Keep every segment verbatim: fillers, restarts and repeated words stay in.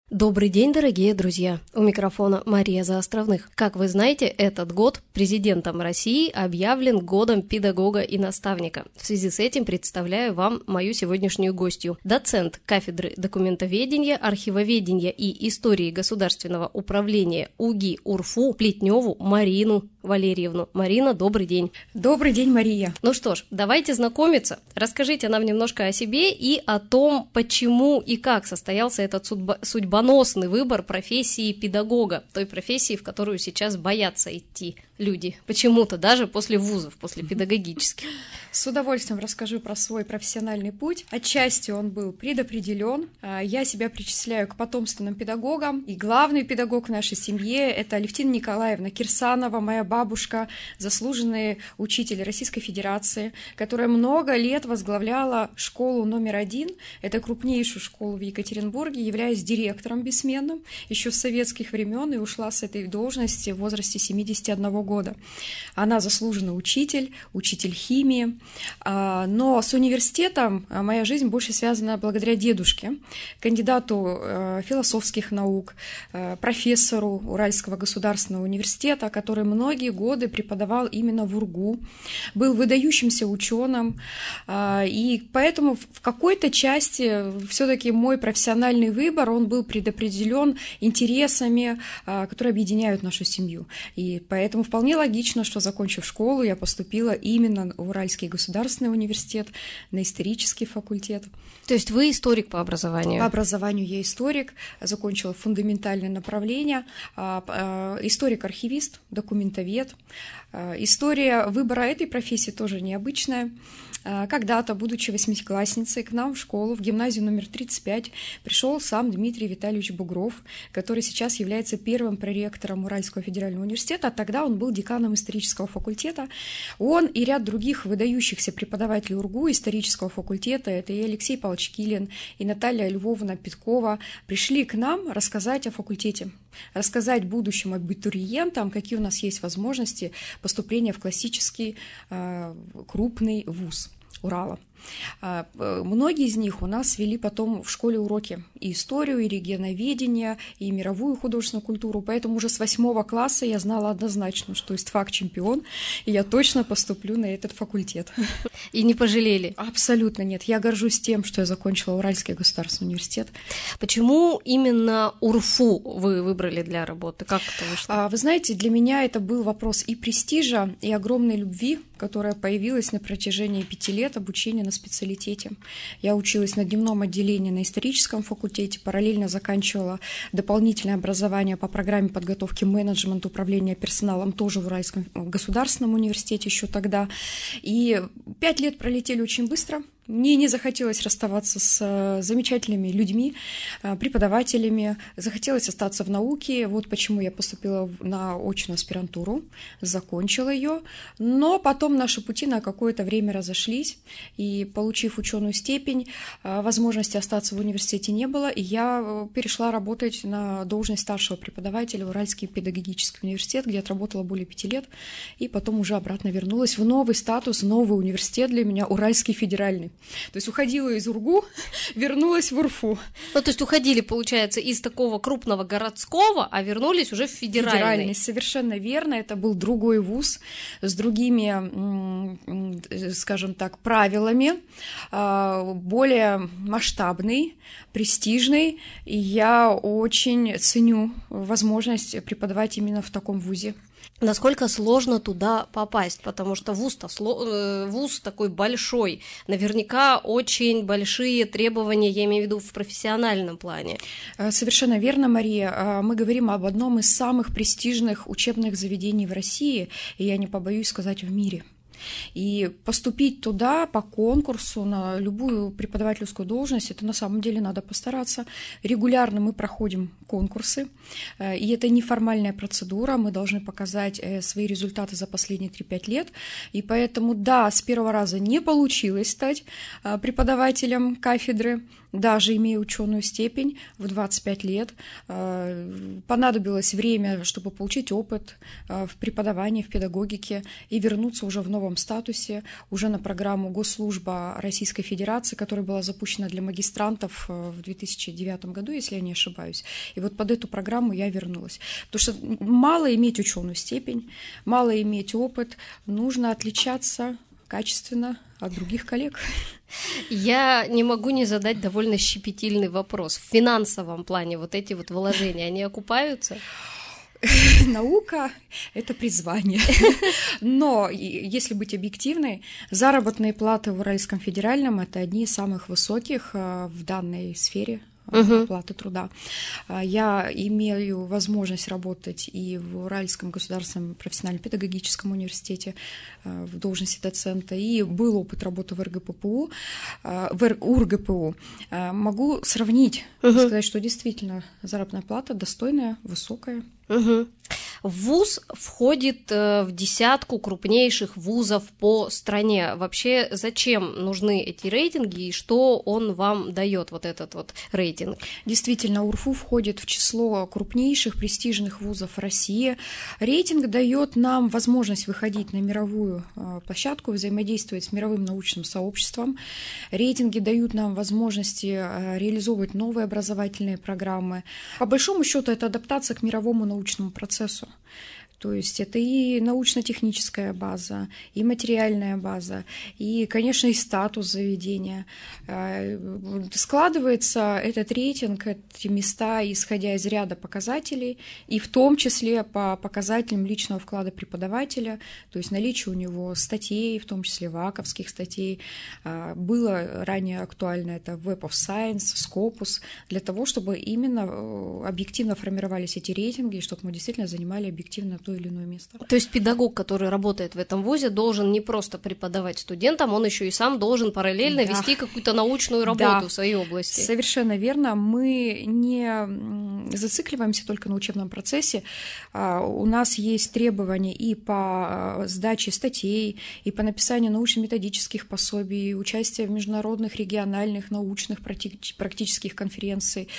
Добрый день, дорогие друзья! У микрофона Мария Заостровных. Как вы знаете, этот год президентом России объявлен годом педагога и наставника. В связи с этим представляю вам мою сегодняшнюю гостью. Доцент кафедры документоведения, архивоведения и истории государственного управления УГИ УРФУ Плетневу Марину Валерьевну. Марина, добрый день. Добрый день, Мария. Ну что ж, давайте знакомиться. Расскажите нам немножко о себе и о том, почему и как состоялся этот судьба- судьбоносный выбор профессии педагога, той профессии, в которую сейчас боятся идти люди, почему-то даже после вузов, после педагогических. С удовольствием расскажу про свой профессиональный путь. Отчасти он был предопределен. Я себя причисляю к потомственным педагогам. И главный педагог в нашей семье — это Алевтина Николаевна Кирсанова, моя бабушка, заслуженный учитель Российской Федерации, которая много лет возглавляла школу номер один. Это крупнейшую школу в Екатеринбурге, являясь директором бессменным еще с советских времен, и ушла с этой должности в возрасте семидесяти одного года. Она заслуженный учитель, учитель химии. Но с университетом моя жизнь больше связана благодаря дедушке, кандидату философских наук, профессору Уральского государственного университета, который многие годы преподавал именно в УрГУ, был выдающимся ученым, и поэтому в какой-то части все-таки мой профессиональный выбор, он был предопределен интересами, которые объединяют нашу семью. И поэтому вполне логично, что, закончив школу, я поступила именно в Уральский государственный университет, на исторический факультет. То есть вы историк по образованию? По образованию я историк, закончила фундаментальное направление, историк-архивист, документовед. История выбора этой профессии тоже необычная. Когда-то, будучи восьмиклассницей, к нам в школу, в гимназию номер тридцать пять, пришел сам Дмитрий Витальевич Бугров, который сейчас является первым проректором Уральского федерального университета, а тогда он был деканом исторического факультета. Он и ряд других выдающихся преподавателей УрГУ исторического факультета, это и Алексей Павлович Килин, и Наталья Львовна Петкова, пришли к нам рассказать о факультете, рассказать будущим абитуриентам, какие у нас есть возможности поступления в классический крупный вуз Урала. Многие из них у нас вели потом в школе уроки и историю, и регионоведение, и мировую художественную культуру, поэтому уже с восьмого класса я знала однозначно, что ИСТФАК чемпион, и я точно поступлю на этот факультет. И не пожалели? Абсолютно нет. Я горжусь тем, что я закончила Уральский государственный университет. Почему именно УРФУ вы выбрали для работы? Как это вышло? Вы знаете, для меня это был вопрос и престижа, и огромной любви, которая появилась на протяжении пяти лет обучения на специалитете. Я училась на дневном отделении на историческом факультете, параллельно заканчивала дополнительное образование по программе подготовки менеджмента управления персоналом тоже в Уральском государственном университете еще тогда. И пять лет пролетели очень быстро. Мне не захотелось расставаться с замечательными людьми, преподавателями, захотелось остаться в науке. Вот почему я поступила на очную аспирантуру, закончила ее. Но потом наши пути на какое-то время разошлись, и, получив ученую степень, возможности остаться в университете не было, и я перешла работать на должность старшего преподавателя в Уральский педагогический университет, где отработала более пяти лет, и потом уже обратно вернулась в новый статус, новый университет для меня, Уральский федеральный. То есть уходила из УрГУ, вернулась в УрФУ. Ну, то есть уходили, получается, из такого крупного городского, а вернулись уже в федеральный. Федеральный, совершенно верно. Это был другой вуз с другими, скажем так, правилами, более масштабный, престижный. И я очень ценю возможность преподавать именно в таком вузе. Насколько сложно туда попасть, потому что вуз-то, вуз такой большой, наверняка очень большие требования, я имею в виду в профессиональном плане. Совершенно верно, Мария. Мы говорим об одном из самых престижных учебных заведений в России, и я не побоюсь сказать, в мире. И поступить туда по конкурсу на любую преподавательскую должность, это на самом деле надо постараться. Регулярно мы проходим конкурсы, и это неформальная процедура, мы должны показать свои результаты за последние три-пять лет, и поэтому, да, с первого раза не получилось стать преподавателем кафедры, даже имея ученую степень в двадцать пять лет. Понадобилось время, чтобы получить опыт в преподавании, в педагогике и вернуться уже в новом статусе, уже на программу Госслужба Российской Федерации, которая была запущена для магистрантов в две тысячи девятом году, если я не ошибаюсь. И вот под эту программу я вернулась. Потому что мало иметь ученую степень, мало иметь опыт, нужно отличаться качественно от других коллег. Я не могу не задать довольно щепетильный вопрос. В финансовом плане вот эти вот вложения, они окупаются? Наука – это призвание. Но, если быть объективной, заработные платы в Уральском федеральном – это одни из самых высоких в данной сфере оплаты труда. Я имею возможность работать и в Уральском государственном профессиональном педагогическом университете в должности доцента, и был опыт работы в РГППУ, в УрГПУ. Могу сравнить, uh-huh. сказать, что действительно заработная плата достойная, высокая. Угу. ВУЗ входит в десятку крупнейших вузов по стране. Вообще, зачем нужны эти рейтинги и что он вам дает, вот этот вот рейтинг? Действительно, УрФУ входит в число крупнейших престижных вузов России. Рейтинг дает нам возможность выходить на мировую площадку, взаимодействовать с мировым научным сообществом. Рейтинги дают нам возможности реализовывать новые образовательные программы. По большому счету, это адаптация к мировому научному процессу. То есть это и научно-техническая база, и материальная база, и, конечно, и статус заведения. Складывается этот рейтинг, эти места, исходя из ряда показателей, и в том числе по показателям личного вклада преподавателя, то есть наличие у него статей, в том числе ваковских статей. Было ранее актуально это Web of Science, Scopus, для того, чтобы именно объективно формировались эти рейтинги, и чтобы мы действительно занимали объективно то или иное место. То есть педагог, который работает в этом вузе, должен не просто преподавать студентам, он еще и сам должен параллельно да. вести какую-то научную работу да. в своей области. Совершенно верно. Мы не зацикливаемся только на учебном процессе. У нас есть требования и по сдаче статей, и по написанию научно-методических пособий, и участие в международных, региональных, научных, практических конференций.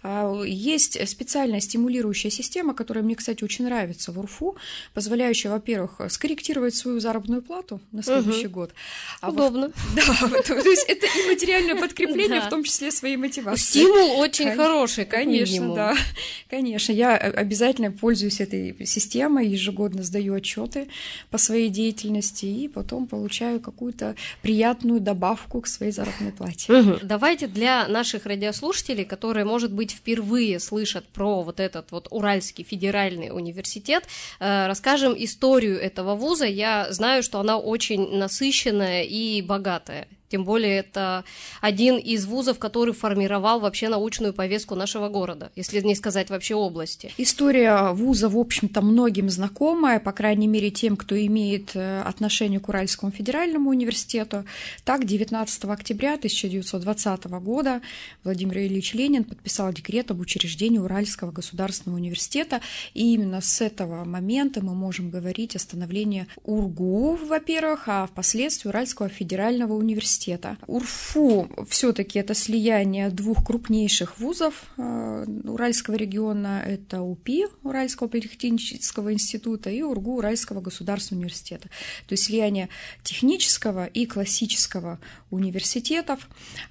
Есть специальная стимулирующая система, которая мне, кстати, очень нравится в УрФУ, позволяющая, во-первых, скорректировать свою заработную плату на следующий угу. год. А Удобно. Да, то есть это и материальное подкрепление, в том числе своей мотивации. Стимул очень хороший, конечно, да. Конечно, я обязательно пользуюсь этой системой, ежегодно сдаю отчеты по своей деятельности и потом получаю какую-то приятную добавку к своей заработной плате. Угу. Давайте для наших радиослушателей, которые, может быть, впервые слышат про вот этот вот Уральский федеральный университет, расскажем историю этого вуза. Я знаю, что она очень насыщенная и богатая. Тем более это один из вузов, который формировал вообще научную повестку нашего города, если не сказать вообще области. История вуза, в общем-то, многим знакомая, по крайней мере, тем, кто имеет отношение к Уральскому федеральному университету. Так, девятнадцатого октября тысяча девятьсот двадцатого года Владимир Ильич Ленин подписал декрет об учреждении Уральского государственного университета, и именно с этого момента мы можем говорить о становлении УрГУ, во-первых, а впоследствии Уральского федерального университета. УрФУ все-таки это слияние двух крупнейших вузов Уральского региона, это УПИ, Уральского политехнического института, и УрГУ, Уральского государственного университета. То есть слияние технического и классического университетов.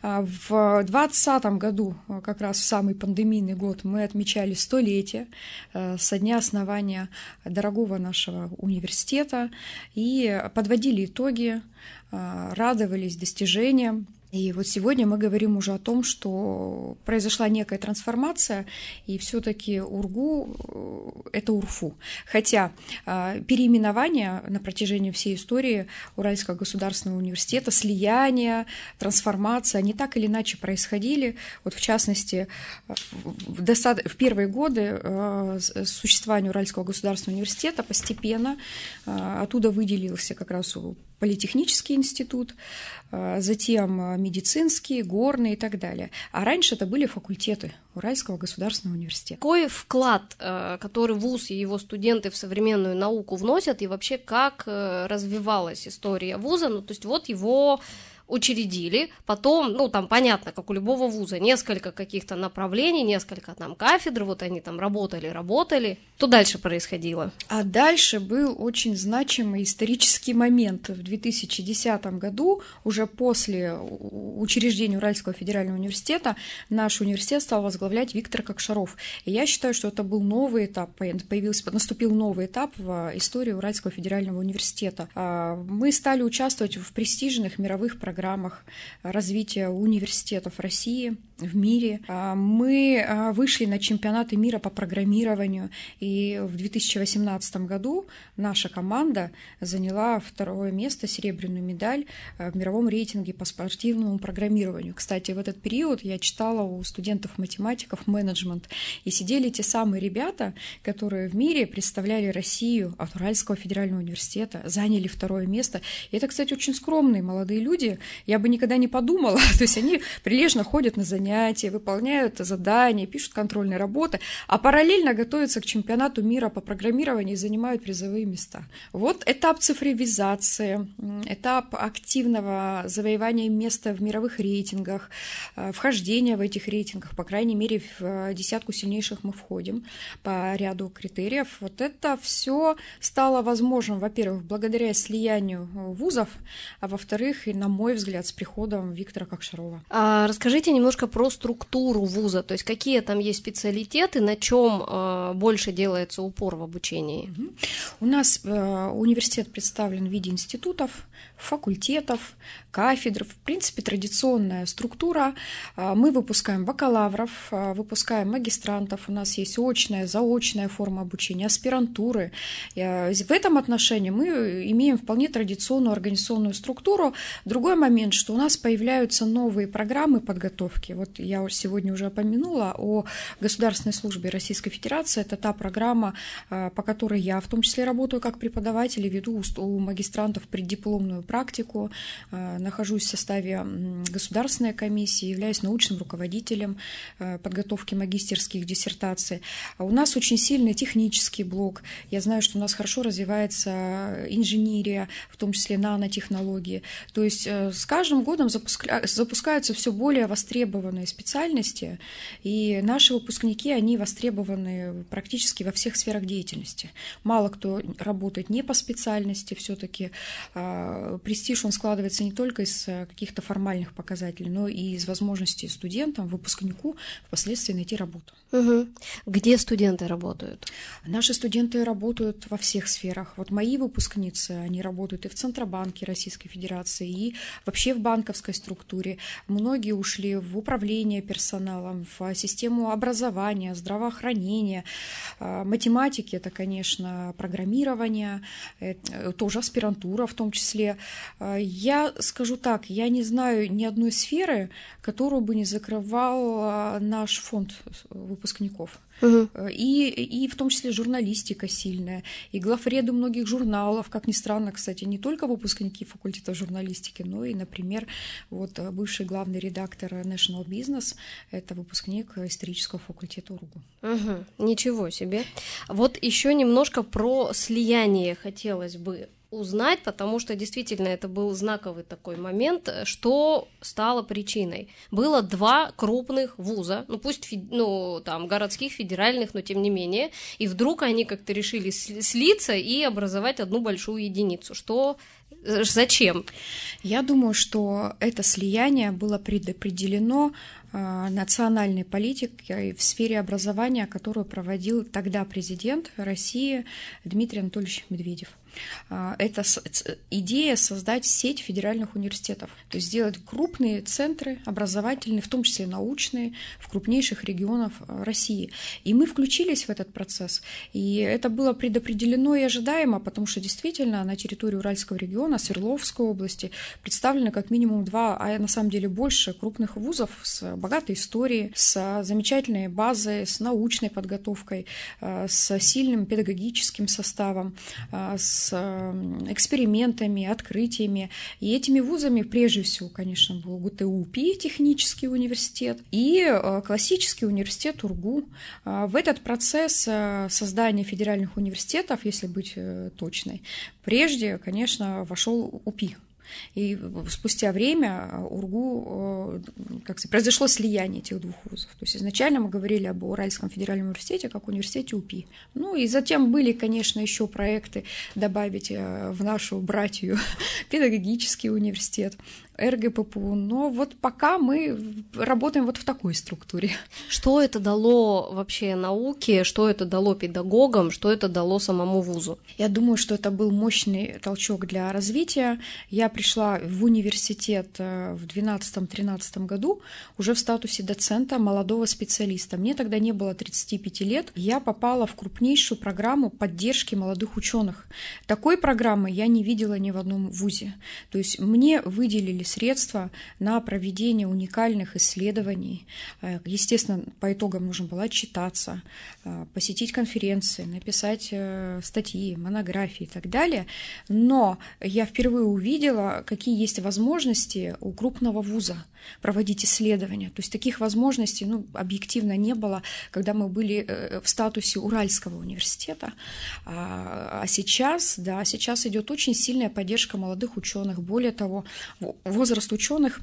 В двадцатом году, как раз в самый пандемийный год, мы отмечали столетие со дня основания дорогого нашего университета и подводили итоги, радовались достижениям. И вот сегодня мы говорим уже о том, что произошла некая трансформация, и все-таки УрГУ – это УрФУ. Хотя переименование на протяжении всей истории Уральского государственного университета, слияние, трансформация, они так или иначе происходили. Вот в частности, в, достат... в первые годы существования Уральского государственного университета постепенно оттуда выделился как раз политехнический институт, затем медицинский, горный и так далее. А раньше это были факультеты Уральского государственного университета. Какой вклад, который вуз и его студенты в современную науку вносят, и вообще как развивалась история вуза? Ну, то есть вот его учредили, потом, ну, там, понятно, как у любого вуза, несколько каких-то направлений, несколько там кафедр, вот они там работали, работали. Что дальше происходило? А дальше был очень значимый исторический момент. В две тысячи десятом году, уже после учреждения Уральского федерального университета, наш университет стал возглавлять Виктор Кокшаров. И я считаю, что это был новый этап, появился, наступил новый этап в истории Уральского федерального университета. Мы стали участвовать в престижных мировых программах, программах развития университетов России, в мире. Мы вышли на чемпионаты мира по программированию, и в две тысячи восемнадцатом году наша команда заняла второе место, серебряную медаль в мировом рейтинге по спортивному программированию. Кстати, в этот период я читала у студентов-математиков менеджмент, и сидели те самые ребята, которые в мире представляли Россию от Уральского федерального университета, заняли второе место. И это, кстати, очень скромные молодые люди. Я бы никогда не подумала. То есть они прилежно ходят на занятия, выполняют задания, пишут контрольные работы, а параллельно готовятся к чемпионату мира по программированию и занимают призовые места. Вот этап цифровизации, этап активного завоевания места в мировых рейтингах, вхождения в этих рейтингах, по крайней мере, в десятку сильнейших мы входим по ряду критериев. Вот это все стало возможным, во-первых, благодаря слиянию вузов, а во-вторых, и, на мой взгляд, с приходом Виктора Кокшарова. А расскажите немножко про структуру вуза, то есть какие там есть специалитеты, на чем э, больше делается упор в обучении? Угу. У нас э, университет представлен в виде институтов, факультетов, кафедр. В принципе, традиционная структура. Мы выпускаем бакалавров, выпускаем магистрантов. У нас есть очная, заочная форма обучения, аспирантуры. В этом отношении мы имеем вполне традиционную организационную структуру. Другой момент, что у нас появляются новые программы подготовки. Вот я сегодня уже упомянула о Государственной службе Российской Федерации. Это та программа, по которой я в том числе работаю как преподаватель и веду у магистрантов преддипломную практику, нахожусь в составе государственной комиссии, являюсь научным руководителем подготовки магистерских диссертаций. У нас очень сильный технический блок. Я знаю, что у нас хорошо развивается инженерия, в том числе нанотехнологии. То есть с каждым годом запускаются все более востребованные специальности, и наши выпускники, они востребованы практически во всех сферах деятельности. Мало кто работает не по специальности, все-таки престиж, он складывается не только из каких-то формальных показателей, но и из возможности студентам, выпускнику впоследствии найти работу. Угу. Где студенты работают? Наши студенты работают во всех сферах. Вот мои выпускницы, они работают и в Центробанке Российской Федерации, и вообще в банковской структуре. Многие ушли в управление персоналом, в систему образования, здравоохранения, математики, это, конечно, программирование, тоже аспирантура в том числе. Я скажу так, я не знаю ни одной сферы, которую бы не закрывал наш фонд выпускников. Угу. И, и в том числе журналистика сильная, и главреды многих журналов, как ни странно, кстати, не только выпускники факультета журналистики, но и, например, вот бывший главный редактор National Business, это выпускник исторического факультета УРГУ. Угу. Ничего себе. Вот еще немножко про слияние хотелось бы узнать, потому что действительно это был знаковый такой момент, что стало причиной. Было два крупных вуза, ну пусть ну, там, городских, федеральных, но тем не менее, и вдруг они как-то решили слиться и образовать одну большую единицу. Что Зачем? Я думаю, что это слияние было предопределено национальной политикой в сфере образования, которую проводил тогда президент России Дмитрий Анатольевич Медведев. Это идея создать сеть федеральных университетов, то есть сделать крупные центры образовательные, в том числе научные, в крупнейших регионах России. И мы включились в этот процесс. И это было предопределено и ожидаемо, потому что действительно на территории Уральского региона, Свердловской области представлены как минимум два, а на самом деле больше крупных вузов с богатой историей, с замечательной базой, с научной подготовкой, с сильным педагогическим составом, с экспериментами, открытиями. И этими вузами прежде всего, конечно, был ГУТУ-ПИ, технический университет, и классический университет УРГУ. В этот процесс создания федеральных университетов, если быть точной, прежде, конечно, вошел УПИ. И спустя время УрГУ, как сказать, произошло слияние этих двух вузов. То есть изначально мы говорили об Уральском федеральном университете как университете УПИ. Ну и затем были, конечно, еще проекты добавить в нашу братью педагогический университет, РГППУ, но вот пока мы работаем вот в такой структуре. Что это дало вообще науке, что это дало педагогам, что это дало самому вузу? Я думаю, что это был мощный толчок для развития. Я пришла в университет в двенадцатом-тринадцатом году уже в статусе доцента, молодого специалиста. Мне тогда не было тридцати пяти лет. Я попала в крупнейшую программу поддержки молодых ученых. Такой программы я не видела ни в одном вузе. То есть мне выделили средства на проведение уникальных исследований. Естественно, по итогам нужно было отчитаться, посетить конференции, написать статьи, монографии и так далее. Но я впервые увидела, какие есть возможности у крупного вуза проводить исследования. То есть таких возможностей, ну, объективно не было, когда мы были в статусе Уральского университета. А сейчас, да, сейчас идет очень сильная поддержка молодых ученых. Более того, возраст ученых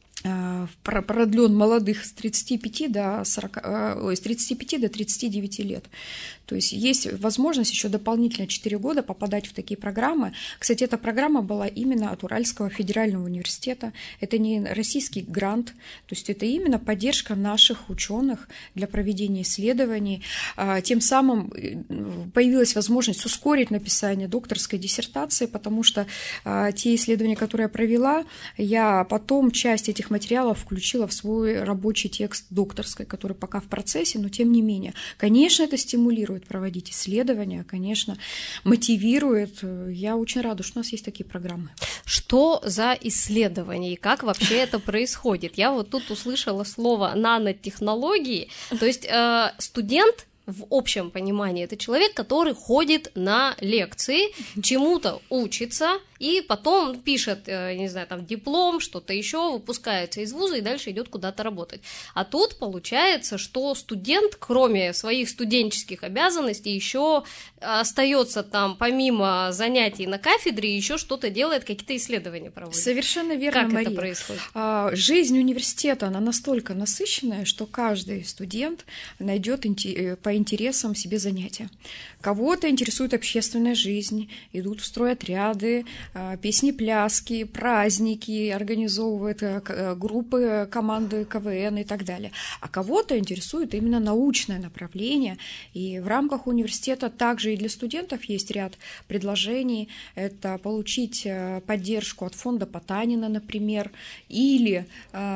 продлен молодых с тридцати пяти до сорока, ой, с тридцати пяти до тридцати девяти лет. То есть есть возможность еще дополнительно четыре года попадать в такие программы. Кстати, эта программа была именно от Уральского федерального университета. Это не российский грант, то есть это именно поддержка наших ученых для проведения исследований. Тем самым появилась возможность ускорить написание докторской диссертации, потому что те исследования, которые я провела, я потом часть этих материалов включила в свой рабочий текст докторской, который пока в процессе, но тем не менее. Конечно, это стимулирует проводить исследования, конечно, мотивирует. Я очень рада, что у нас есть такие программы. Что за исследования и как вообще это происходит? Я вот тут услышала слово нанотехнологии, то есть э, студент в общем понимании это человек, который ходит на лекции, чему-то учится и потом пишет, не знаю, там диплом, что-то еще, выпускается из вуза и дальше идет куда-то работать. А тут получается, что студент, кроме своих студенческих обязанностей, еще остается там помимо занятий на кафедре, еще что-то делает, какие-то исследования проводит. Совершенно верно, как Мария. Это происходит? Жизнь университета, она настолько насыщенная, что каждый студент найдет по интересам себе занятия. Кого-то интересует общественная жизнь, идут в стройотряды, песни-пляски, праздники, организовывают группы, команды КВН и так далее. А кого-то интересует именно научное направление. И в рамках университета также и для студентов есть ряд предложений. Это получить поддержку от фонда Потанина, например, или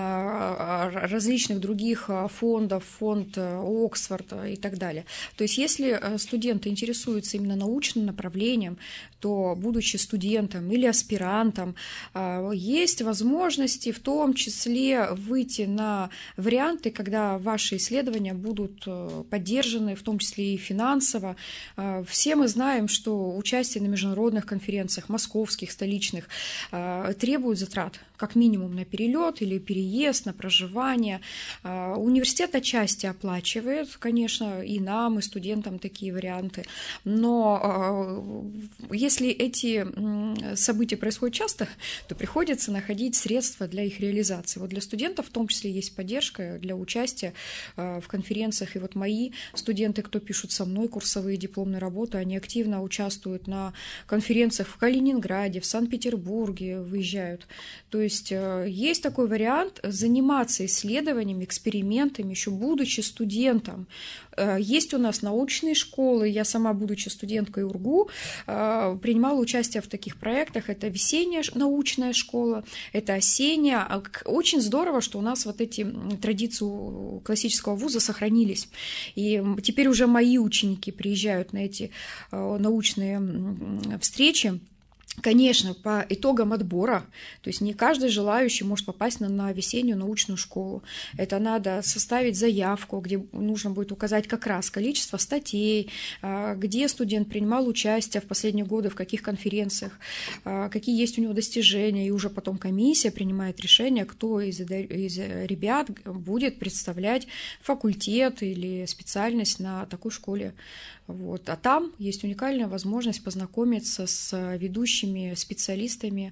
различных других фондов, фонд Оксфорда и так далее. То есть если студенты интересуются именно научным направлением, то, будучи студентом или аспирантом, есть возможности в том числе выйти на варианты, когда ваши исследования будут поддержаны, в том числе и финансово. Все мы знаем, что участие на международных конференциях, московских, столичных, требует затрат, как минимум на перелет или переезд, на проживание. Университет отчасти оплачивает, конечно, и нам, и студентам такие варианты, но если эти события происходят часто, то приходится находить средства для их реализации. Вот для студентов в том числе есть поддержка для участия в конференциях. И вот мои студенты, кто пишут со мной курсовые дипломные работы, они активно участвуют на конференциях в Калининграде, в Санкт-Петербурге, выезжают. То есть есть такой вариант заниматься исследованиями, экспериментами, еще будучи студентом. Есть у нас научные школы. Я сама, будучи студенткой УрГУ, принимала участие в таких проектах. Это весенняя научная школа, это осенняя. Очень здорово, что у нас вот эти традиции классического вуза сохранились. И теперь уже мои ученики приезжают на эти научные встречи. Конечно, по итогам отбора, то есть не каждый желающий может попасть на, на весеннюю научную школу. Это надо составить заявку, где нужно будет указать как раз количество статей, где студент принимал участие в последние годы, в каких конференциях, какие есть у него достижения, и уже потом комиссия принимает решение, кто из, из ребят будет представлять факультет или специальность на такой школе. Вот. А там есть уникальная возможность познакомиться с ведущими ведущими специалистами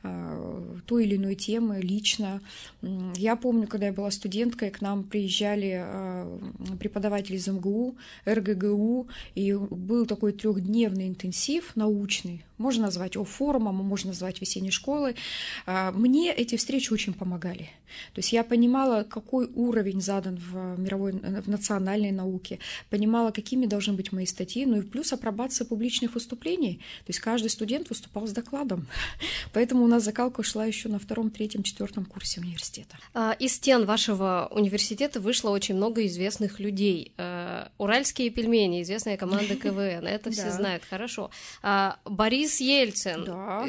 той или иной темы лично. Я помню, когда я была студенткой, к нам приезжали преподаватели из эм гэ у, эр гэ гэ у, и был такой трехдневный интенсив научный, можно назвать его форумом, можно назвать весенней школой. Мне эти встречи очень помогали. То есть я понимала, какой уровень задан в мировой, в национальной науке, понимала, какими должны быть мои статьи, ну и плюс апробация публичных выступлений. То есть каждый студент выступал с докладом. Поэтому у нас закалка шла еще на втором, третьем, четвертом курсе университета. Из стен вашего университета вышло очень много известных людей. Уральские пельмени, известная команда ка вэ эн, это все знают хорошо. Борис Ельцин, да,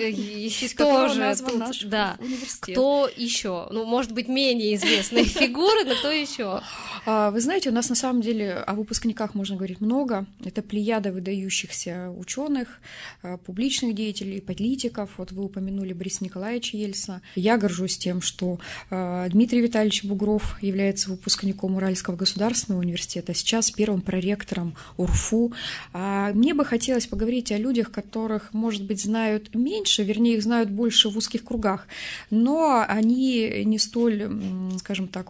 тоже тут, да. Кто еще? Ну, может быть, менее известные фигуры, но кто еще? Вы знаете, у нас на самом деле о выпускниках можно говорить много. Это плеяда выдающихся ученых, публичных деятелей, политиков. Вот вы упомянули Бориса Николаевича Ельцина. Я горжусь тем, что Дмитрий Витальевич Бугров является выпускником Уральского государственного университета, сейчас первым проректором УрФУ. Мне бы хотелось поговорить о людях, которых, может быть, знают меньше, вернее, их знают больше в узких кругах, но они не столь, скажем так,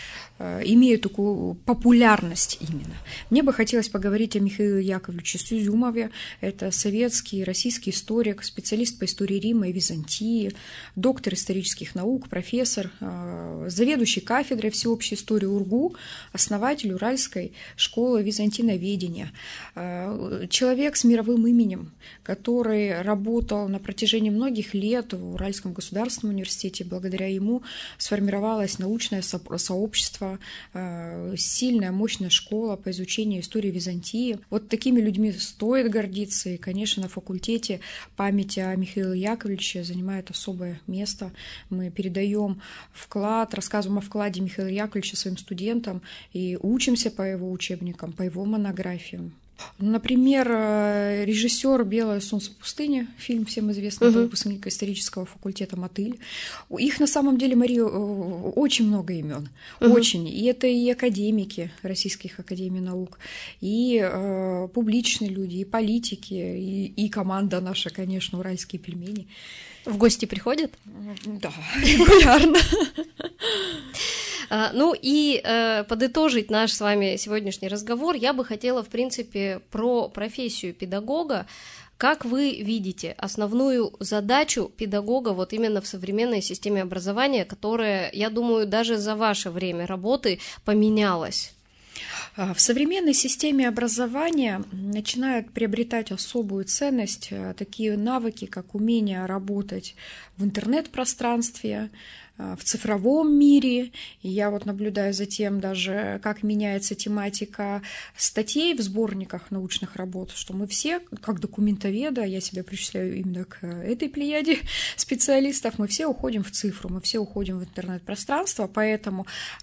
имеют такую популярность именно. Мне бы хотелось поговорить о Михаиле Яковлевиче Сюзюмове. Это советский, российский историк, специалист по истории Рима и Византии, доктор исторических наук, профессор, заведующий кафедрой всеобщей истории УрГУ, основатель Уральской школы византиноведения. Человек с мировым именем, который работал на протяжении многих лет в Уральском государственном университете. Благодаря ему сформировалось научное сообщество, сильная, мощная школа по изучению истории Византии. Вот такими людьми стоит гордиться, и, конечно, на факультете память о Михаиле Яковлевиче занимает особое место. Мы передаем вклад, рассказываем о вкладе Михаила Яковлевича своим студентам и учимся по его учебникам, по его монографиям. Например, режиссер «Белое солнце пустыни», фильм всем известный, uh-huh. выпускник исторического факультета Мотыль. Их на самом деле, Мария, очень много имен, uh-huh. очень. И это и академики российских академий наук, и э, публичные люди, и политики, и, и команда наша, конечно, «Уральские пельмени». В гости приходят? Да, регулярно. Ну и э, подытожить наш с вами сегодняшний разговор, я бы хотела, в принципе, про профессию педагога. Как вы видите основную задачу педагога вот именно в современной системе образования, которая, я думаю, даже за ваше время работы поменялась? В современной системе образования начинают приобретать особую ценность такие навыки, как умение работать в интернет-пространстве, в цифровом мире. И я вот наблюдаю за тем даже, как меняется тематика статей в сборниках научных работ, что мы все, как документоведы, я себя причисляю именно к этой плеяде специалистов, мы все уходим в цифру, мы все уходим в интернет-пространство, поэтому,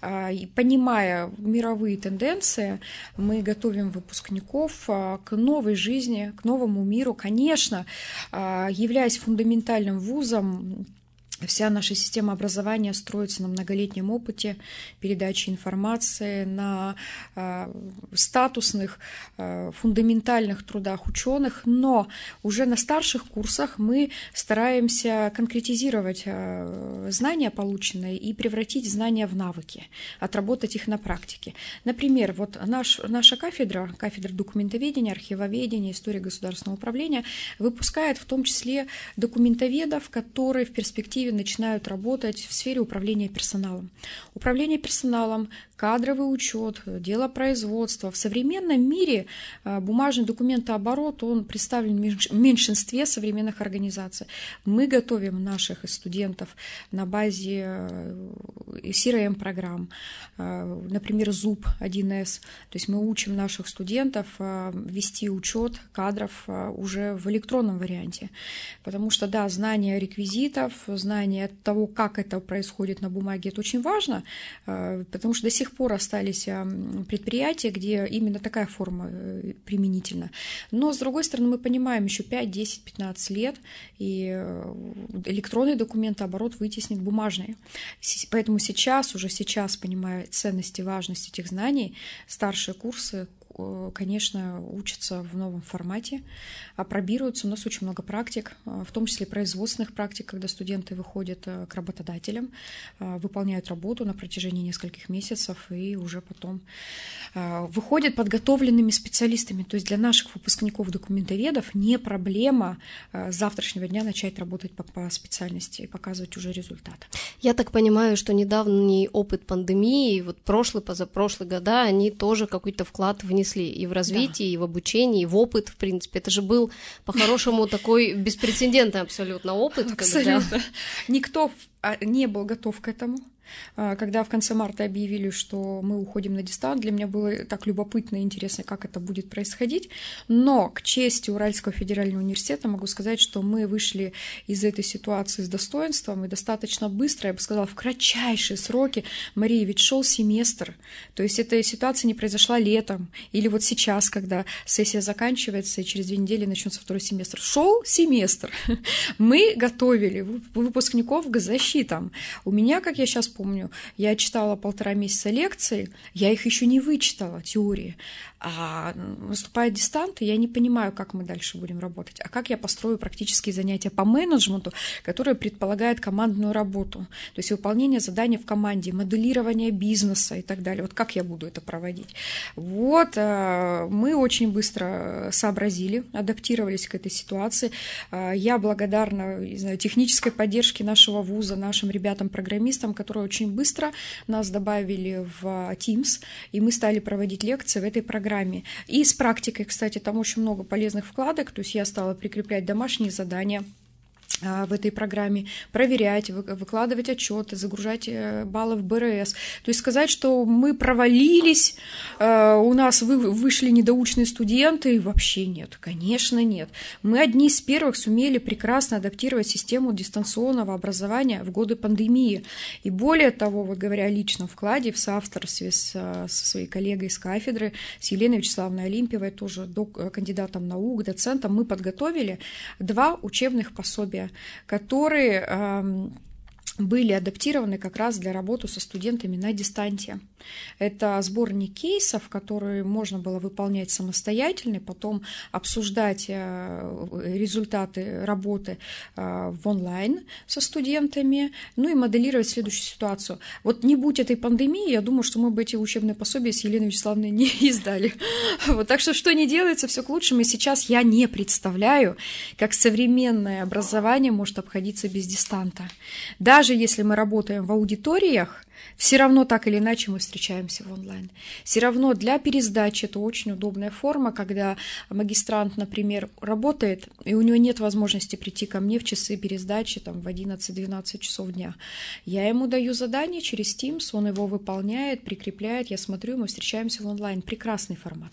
понимая мировые тенденции, мы готовим выпускников к новой жизни, к новому миру. Конечно, являясь фундаментальным вузом, вся наша система образования строится на многолетнем опыте передачи информации, на э, статусных, э, фундаментальных трудах ученых, но уже на старших курсах мы стараемся конкретизировать э, знания полученные и превратить знания в навыки, отработать их на практике. Например, вот наш, наша кафедра, кафедра документоведения, архивоведения, истории государственного управления выпускает в том числе документоведов, которые в перспективе начинают работать в сфере управления персоналом. Управление персоналом, кадровый учет, дело производства. В современном мире бумажный документооборот, он представлен в меньшинстве современных организаций. Мы готовим наших студентов на базе си ар эм-программ, например, зуб один эс. То есть мы учим наших студентов вести учет кадров уже в электронном варианте. Потому что, да, знание реквизитов, знание того, как это происходит на бумаге, это очень важно, потому что до сих пор остались предприятия, где именно такая форма применительна. Но, с другой стороны, мы понимаем, еще пять, десять, пятнадцать лет, и электронный документооборот вытеснит бумажный. Поэтому сейчас, уже сейчас, понимая ценность и важность этих знаний, старшие курсы конечно, учатся в новом формате, апробируются. У нас очень много практик, в том числе производственных практик, когда студенты выходят к работодателям, выполняют работу на протяжении нескольких месяцев и уже потом выходят подготовленными специалистами. То есть для наших выпускников-документоведов не проблема с завтрашнего дня начать работать по, по специальности и показывать уже результат. Я так понимаю, что недавний опыт пандемии, вот прошлый, позапрошлый года, они тоже какой-то вклад внесли и в развитие, да. и в обучение, и в опыт, в принципе. Это же был, по-хорошему, такой беспрецедентный абсолютно опыт. Абсолютно. Когда... Никто не был готов к этому. Когда в конце марта объявили, что мы уходим на дистант, для меня было так любопытно и интересно, как это будет происходить. Но к чести Уральского федерального университета могу сказать, что мы вышли из этой ситуации с достоинством и достаточно быстро, я бы сказала, в кратчайшие сроки. Мария, ведь шел семестр, то есть эта ситуация не произошла летом или вот сейчас, когда сессия заканчивается и через две недели начнется второй семестр. Шел семестр. Мы готовили выпускников к защитам. У меня, как я сейчас помню, я читала полтора месяца лекций, я их еще не вычитала, теории, а наступает дистант, и я не понимаю, как мы дальше будем работать, а как я построю практические занятия по менеджменту, которые предполагают командную работу, то есть выполнение заданий в команде, моделирование бизнеса и так далее. Вот как я буду это проводить? Вот, мы очень быстро сообразили, адаптировались к этой ситуации. Я благодарна, не знаю, технической поддержке нашего вуза, нашим ребятам-программистам, которые очень быстро нас добавили в Teams, и мы стали проводить лекции в этой программе. И с практикой, кстати, там очень много полезных вкладок, то есть я стала прикреплять домашние задания в этой программе, проверять, выкладывать отчеты, загружать баллы в бэ эр эс. То есть сказать, что мы провалились, у нас вышли недоучные студенты, вообще нет, конечно нет. Мы одни из первых сумели прекрасно адаптировать систему дистанционного образования в годы пандемии. И более того, вот говоря о личном вкладе, в соавторстве с, со своей коллегой с кафедры, с Еленой Вячеславовной Олимпиевой, тоже док, кандидатом наук, доцентом, мы подготовили два учебных пособия, которые э, были адаптированы как раз для работы со студентами на дистанте. Это сборник кейсов, которые можно было выполнять самостоятельно, потом обсуждать результаты работы в онлайн со студентами, ну и моделировать следующую ситуацию. Вот не будь этой пандемии, я думаю, что мы бы эти учебные пособия с Еленой Вячеславовной не издали. Вот, так что что не делается, все к лучшему. И сейчас я не представляю, как современное образование может обходиться без дистанта. Даже если мы работаем в аудиториях, все равно так или иначе мы встречаемся в онлайн. Все равно для пересдачи это очень удобная форма, когда магистрант, например, работает, и у него нет возможности прийти ко мне в часы пересдачи там, в одиннадцать-двенадцать часов дня. Я ему даю задание через Teams, он его выполняет, прикрепляет, я смотрю, мы встречаемся в онлайн. Прекрасный формат.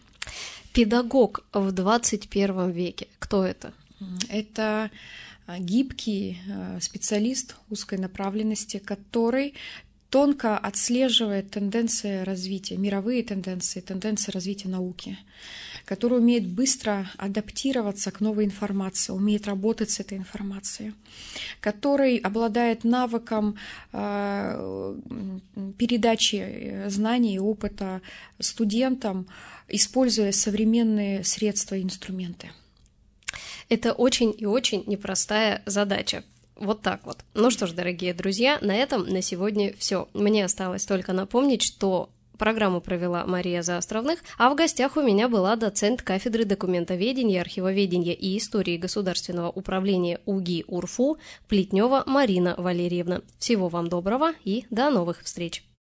Педагог в двадцать первом веке. Кто это? Это гибкий специалист узкой направленности, который тонко отслеживает тенденции развития, мировые тенденции, тенденции развития науки, который умеет быстро адаптироваться к новой информации, умеет работать с этой информацией, который обладает навыком э, передачи знаний и опыта студентам, используя современные средства и инструменты. Это очень и очень непростая задача. Вот так вот. Ну что ж, дорогие друзья, на этом на сегодня все. Мне осталось только напомнить, что программу провела Мария Заостровных, а в гостях у меня была доцент кафедры документоведения, архивоведения и истории государственного управления УГИ УРФУ Плетнева Марина Валерьевна. Всего вам доброго и до новых встреч!